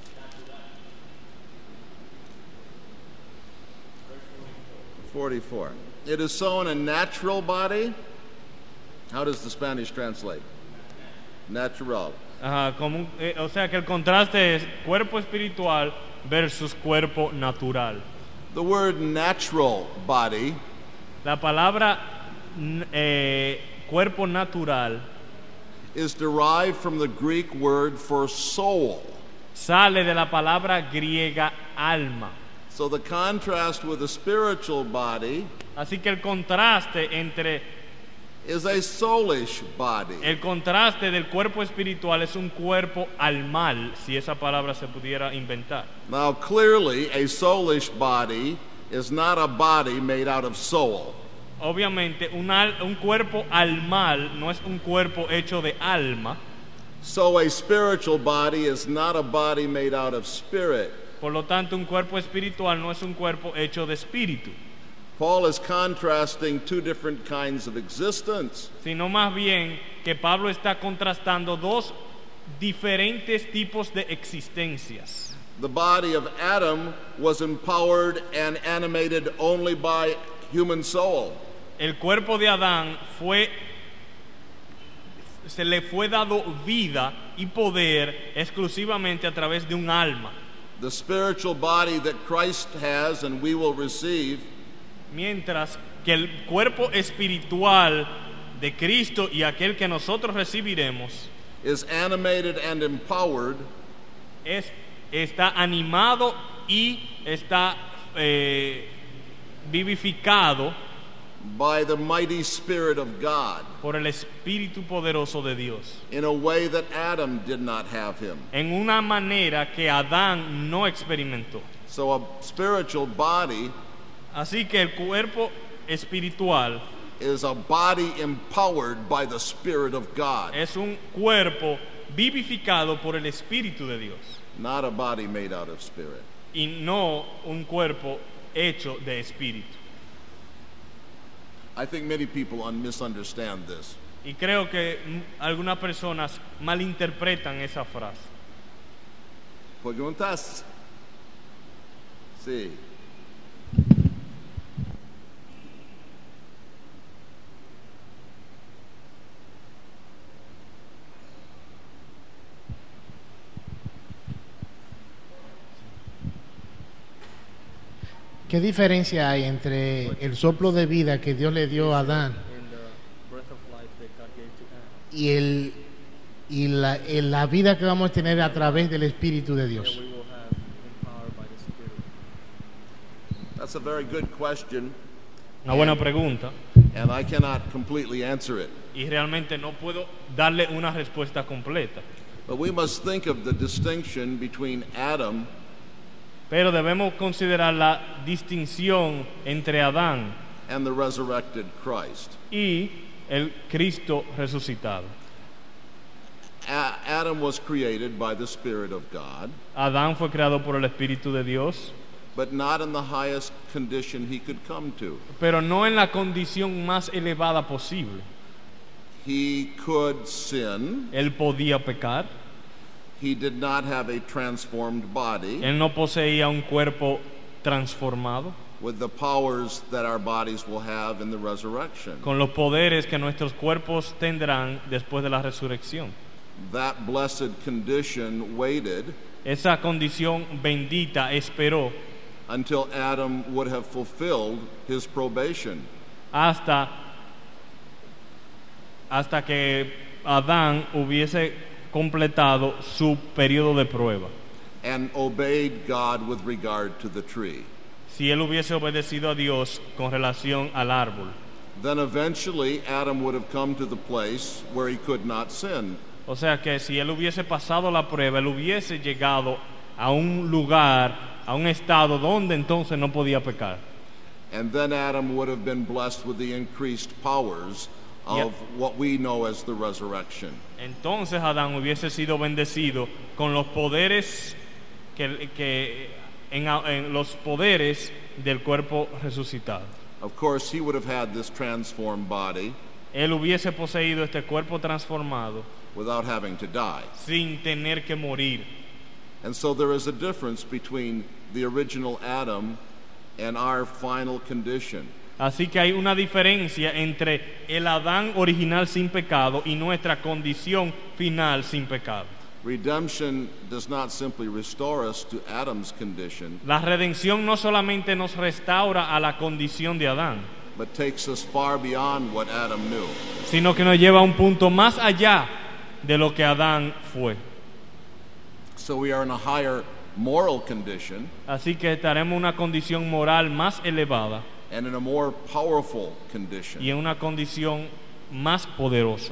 .44. It is sown a natural body. How does the Spanish translate? Natural. Ajá, o sea que el contraste es cuerpo espiritual versus cuerpo natural. The word natural body La palabra cuerpo natural is derived from the Greek word for soul. sale de la palabra griega alma. So the contrast with a spiritual body Así que el contraste entre is a soulish body. el contraste del cuerpo espiritual es un cuerpo almal, si esa palabra se pudiera inventar. Now, clearly, a soulish body is not a body made out of soul. Obviamente, un cuerpo almal no es un cuerpo hecho de alma. So a spiritual body is not a body made out of spirit. Por lo tanto, un cuerpo espiritual no es un cuerpo hecho de espíritu, Paul is contrasting two different kinds of existence. sino más bien que Pablo está contrastando dos diferentes tipos de existencias. The body of Adam was empowered and animated only by human soul. El cuerpo de Adán se le fue dado vida y poder exclusivamente a través de un alma, The spiritual body that Christ has and we will receive mientras que el cuerpo espiritual de Cristo y aquel que nosotros recibiremos is animated and empowered está animado y está vivificado by the mighty Spirit of God por el Espíritu poderoso de Dios, in a way that Adam did not have him. en una manera que Adán no experimentó. So a spiritual body Así que el cuerpo espiritual is a body empowered by the Spirit of God, es un cuerpo vivificado por el Espíritu de Dios not a body made out of spirit. y no un cuerpo hecho de espíritu. I think many people misunderstand this. Y creo que algunas personas malinterpretan esa frase. Preguntas? Sí. ¿Qué diferencia hay entre el soplo de vida que Dios le dio a Adán y la vida que vamos a tener a través del Espíritu de Dios? That's a very good question, Una buena pregunta and I cannot completely answer it. y realmente no puedo darle una respuesta completa. But we must think of the distinction between Adam Pero debemos considerar la distinción entre Adán and the resurrected Christ. y el Cristo resucitado. Adam was created by the Spirit of God, Adán fue creado por el Espíritu de Dios, but not in the highest condition he could come to. pero no en la condición más elevada posible. He could sin. Él podía pecar, He did not have a transformed body él no poseía un cuerpo transformado, with the powers that our bodies will have in the resurrection. con los poderes que nuestros cuerpos tendrán después de la resurrección. That blessed condition waited Esa condición bendita esperó until Adam would have fulfilled his probation. hasta que Adán hubiese completado su periodo de prueba. And obeyed God with regard to the tree. Si él hubiese obedecido a Dios con relación al árbol, Then eventually Adam would have come to the place where he could not sin. o sea que si él hubiese pasado la prueba, él hubiese llegado a un lugar, a un estado donde entonces no podía pecar. And then Adam would have been blessed with the increased powers of what we know as the resurrection. Entonces Adán hubiese sido bendecido con los poderes en los poderes del cuerpo resucitado. Of course, he would have had this transformed body Él hubiese poseído este cuerpo transformado without having to die. sin tener que morir. And so there is a difference between the original Adam and our final condition. Así que hay una diferencia entre el Adán original sin pecado y nuestra condición final sin pecado. Redemption does not simply restore us to Adam's condition, La redención no solamente nos restaura a la condición de Adán, but takes us far beyond what Adam knew. sino que nos lleva a un punto más allá de lo que Adán fue. So we are in a higher moral condition Así que estaremos en una condición moral más elevada and in a more powerful condition. y en una condición más poderosa.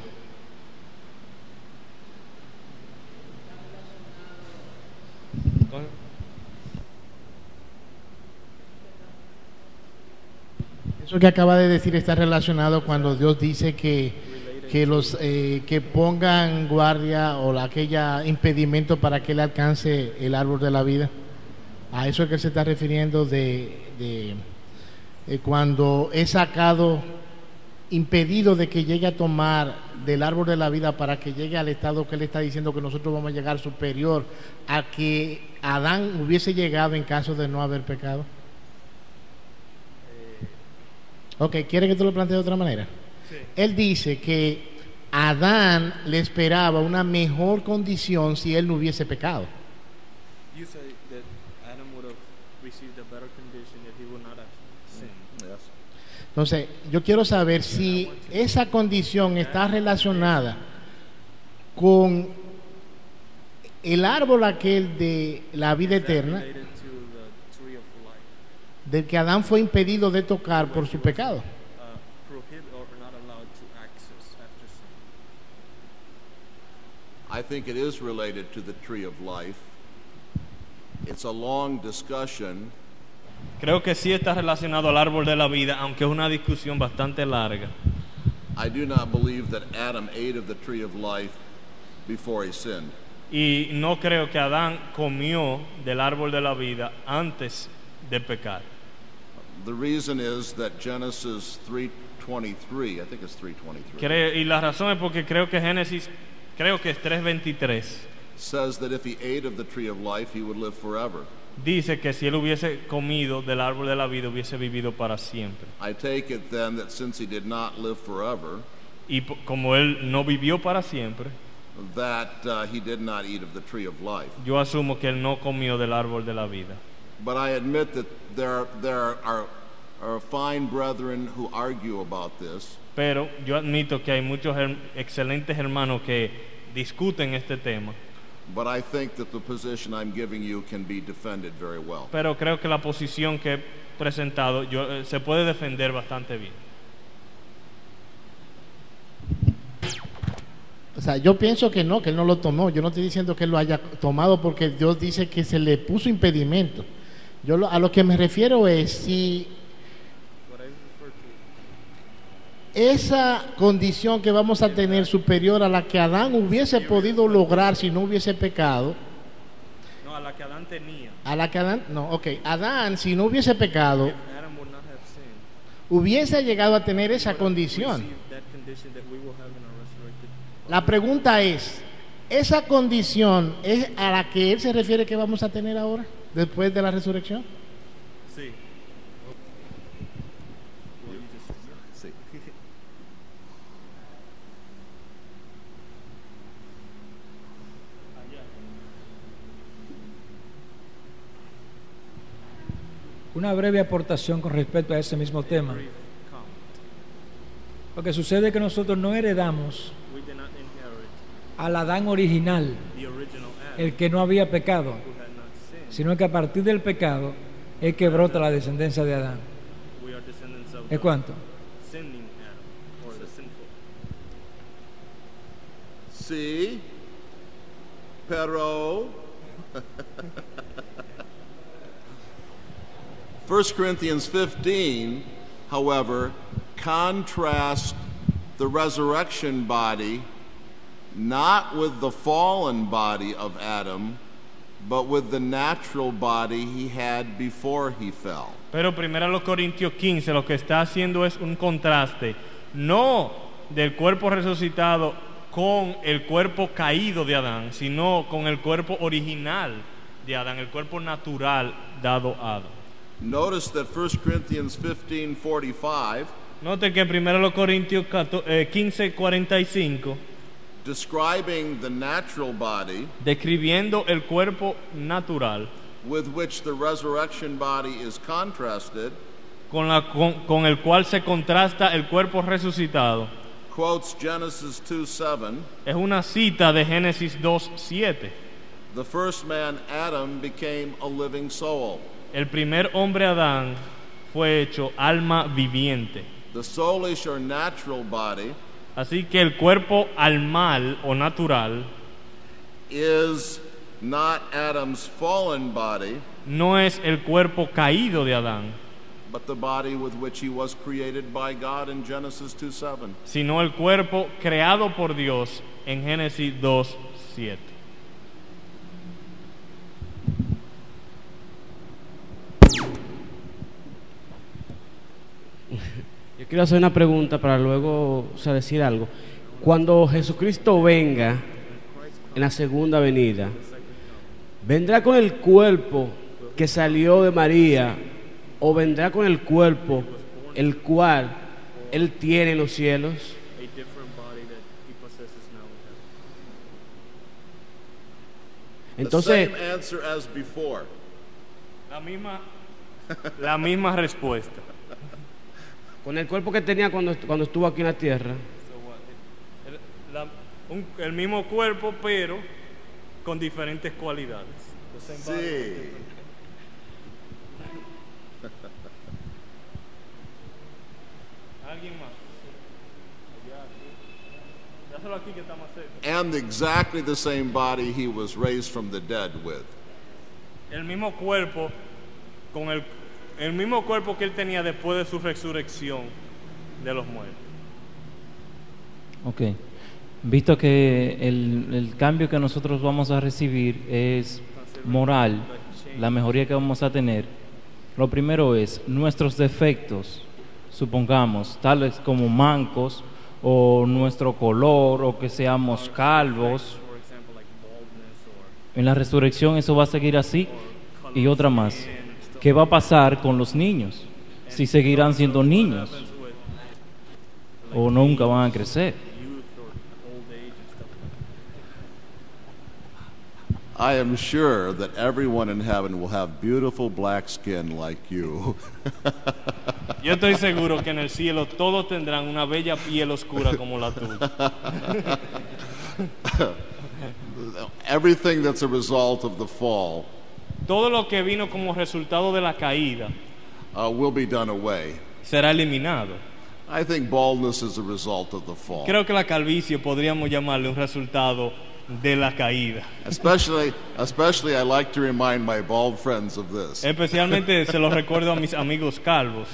Eso que acaba de decir está relacionado cuando Dios dice que los que pongan guardia o aquella impedimento para que él alcance el árbol de la vida. A eso es que él se está refiriendo de cuando es sacado, impedido de que llegue a tomar del árbol de la vida para que llegue al estado que él está diciendo que nosotros vamos a llegar superior a que Adán hubiese llegado en caso de no haber pecado. Ok, ¿quiere que tú lo plantees de otra manera? Sí. Él dice que Adán le esperaba una mejor condición si él no hubiese pecado. You say that Adam would have received a better condition if he would not have sinned. Yes. Entonces, yo quiero saber si esa condición está relacionada con el árbol aquel de la vida eterna, Related to the tree of life. del que Adán fue impedido de tocar por su pecado. Prohibit or not allowed to access after sin. I think it is related to the tree of life. It's a long discussion, Creo que sí está relacionado al árbol de la vida, aunque es una discusión bastante larga. I do not believe that Adam ate of the tree of life before he sinned. Y no creo que Adán comió del árbol de la vida antes de pecar. The reason is that Genesis 3:23, I think it's 3:23, Y la razón es porque creo que Génesis, creo que es 3:23, says that if he ate of the tree of life, he would live forever. dice que si él hubiese comido del árbol de la vida hubiese vivido para siempre. I take it then that since he did not live forever, Y como él no vivió para siempre, that he did not eat of the tree of life. yo asumo que él no comió del árbol de la vida. But I admit that there are fine brethren who argue about this, Pero yo admito que hay muchos excelentes hermanos que discuten este tema. but I think that the position I'm giving you can be defended very well. Pero creo que la posición que he presentado se puede defender bastante bien. O sea, yo pienso que él no lo tomó. Yo no estoy diciendo que él lo haya tomado porque Dios dice que se le puso impedimento. A lo que me refiero es si esa condición que vamos a tener superior a la que Adán hubiese podido lograr si no hubiese pecado. No, a la que Adán tenía. Adán, si no hubiese pecado, Adam would not have sinned. hubiese llegado a tener esa condición. Receive that condition that we will have in our resurrected body. La pregunta es, ¿esa condición es a la que él se refiere que vamos a tener ahora, después de la resurrección? Sí. See. Una breve aportación con respecto a ese mismo tema. Lo que sucede es que nosotros no heredamos We did not inherit al Adán original, the original Adam el que no había pecado, who had not sinned. sino que a partir del pecado es que brota la descendencia de Adán. We are descendants of ¿Es the cuánto? sinning Adam, or the sinful. See? Pero 1 Corinthians 15, however, contrasts the resurrection body not with the fallen body of Adam, but with the natural body he had before he fell. Pero 1 Corintios 15 lo que está haciendo es un contraste, no del cuerpo resucitado con el cuerpo caído de Adán, sino con el cuerpo original de Adán, el cuerpo natural dado a Adán. Notice that 1 Corinthians 15:45 Note que en 1 Corintios 15:45 describing the natural body describiendo el cuerpo natural with which the resurrection body is contrasted, con el cual se contrasta el cuerpo resucitado. quotes Genesis 2:7. Es una cita de Génesis 2:7. The first man, Adam, became a living soul. El primer hombre Adán fue hecho alma viviente. The soulish or natural body Así que el cuerpo almal o natural is not Adam's fallen body, no es el cuerpo caído de Adán, but the body with which he was created by God in Genesis 2:7. sino el cuerpo creado por Dios en Génesis 2:7. Yo quiero hacer una pregunta para luego, decir algo. Cuando Jesucristo venga en la segunda venida, ¿vendrá con el cuerpo que salió de María o vendrá con el cuerpo el cual Él tiene en los cielos? Entonces, the same answer as before. La misma respuesta. con el cuerpo que tenía cuando estuvo aquí en la tierra. El mismo cuerpo, pero con diferentes cualidades. Sí. ¿Alguien más? Dáselo aquí que está más cerca. And exactly the same body he was raised from the dead with. El mismo cuerpo con el mismo cuerpo que él tenía después de su resurrección de los muertos. Ok. Visto que el cambio que nosotros vamos a recibir es moral, la mejoría que vamos a tener, lo primero es nuestros defectos, supongamos, tales como mancos, o nuestro color, o que seamos calvos. En la resurrección eso va a seguir así. Y otra más, ¿qué va a pasar con los niños? Si seguirán siendo niños o nunca van a crecer. I am sure that everyone in heaven will have beautiful black skin like you. Yo estoy seguro que en el cielo todos tendrán una bella piel oscura como la tuya. Everything that's a result of the fall Todo lo que vino como resultado de la caída will be done away. será eliminado. I think baldness is a result of the fall. Creo que la calvicie podríamos llamarle un resultado de la caída. Especially I like to remind my bald friends of this. Especialmente se lo recuerdo a mis amigos calvos.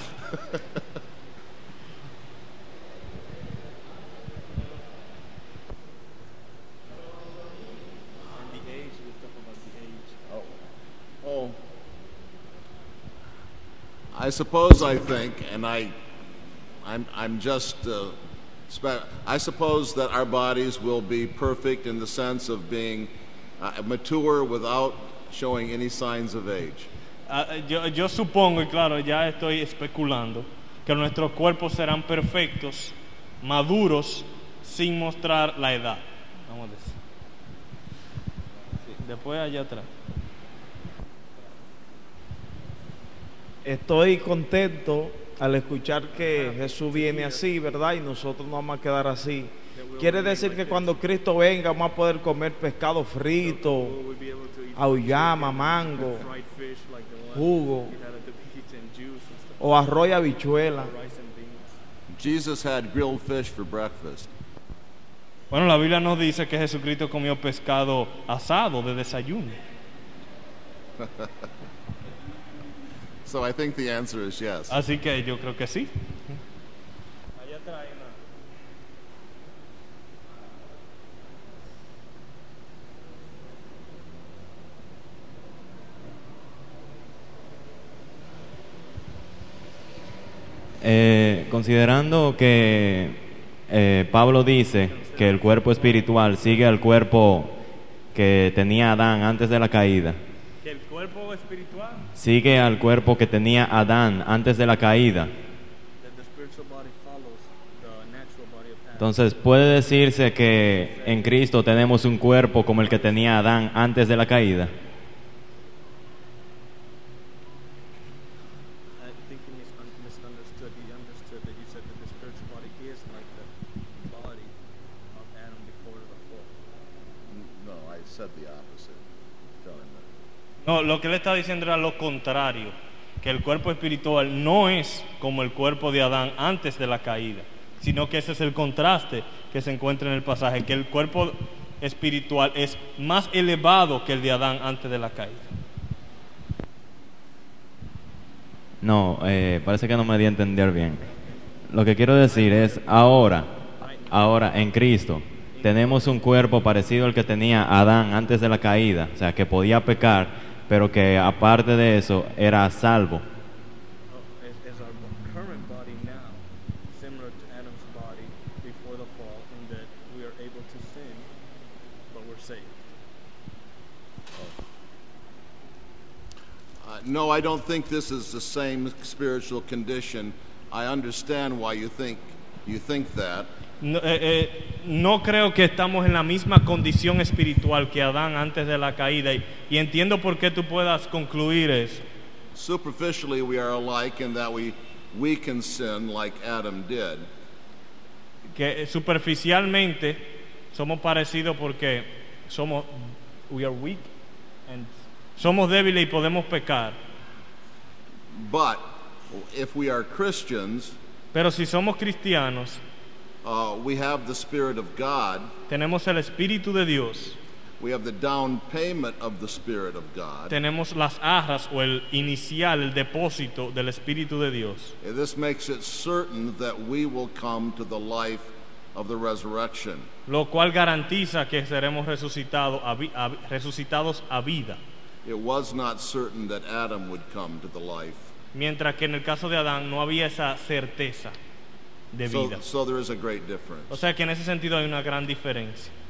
Oh. I suppose I think, and I'm just I suppose that our bodies will be perfect in the sense of being mature without showing any signs of age. Yo supongo, y claro, ya estoy especulando, que nuestros cuerpos serán perfectos, maduros, sin mostrar la edad. Vamos a decir. Sí, después allá atrás. Estoy contento al escuchar que Jesús viene así, ¿verdad? Y nosotros no vamos a quedar así. Quiere decir que cuando Cristo venga vamos a poder comer pescado frito, auyama, mango, jugo, o arroz y habichuela. Jesus had grilled fish for breakfast. Bueno, la Biblia nos dice que Jesucristo comió pescado asado de desayuno. So I think the answer is yes. Así que yo creo que sí. Allá atrás hay una. Considerando que Pablo dice que el cuerpo espiritual sigue al cuerpo que tenía Adán antes de la caída, que el cuerpo espiritual sigue al cuerpo que tenía Adán antes de la caída. Entonces, ¿puede decirse que en Cristo tenemos un cuerpo como el que tenía Adán antes de la caída? No, I said the opposite. No, lo que él está diciendo era lo contrario, que el cuerpo espiritual no es como el cuerpo de Adán antes de la caída, sino que ese es el contraste que se encuentra en el pasaje, que el cuerpo espiritual es más elevado que el de Adán antes de la caída. No, parece que no me di a entender bien. Lo que quiero decir es, ahora en Cristo, tenemos un cuerpo parecido al que tenía Adán antes de la caída, o sea, que podía pecar, pero que aparte de eso era salvo. No, I don't think this is the same spiritual condition. I understand why you think that. No, no creo que estamos en la misma condición espiritual que Adán antes de la caída y entiendo por qué tú puedas concluir eso. Superficially, we are alike in that we can sin like Adam did. Que superficialmente somos parecidos porque we are weak and somos débiles y podemos pecar. But if we are Christians, pero si somos cristianos, we have the Spirit of God. Tenemos el Espíritu de Dios. We have the down payment of the Spirit of God. Tenemos las arras o el inicial, el depósito del Espíritu de Dios. And this makes it certain that we will come to the life of the resurrection. Lo cual garantiza que seremos resucitados a vida. It was not certain that Adam would come to the life. Mientras que en el caso de Adán no había esa certeza de vida. So there is a great difference. O sea que en ese sentido hay una gran diferencia.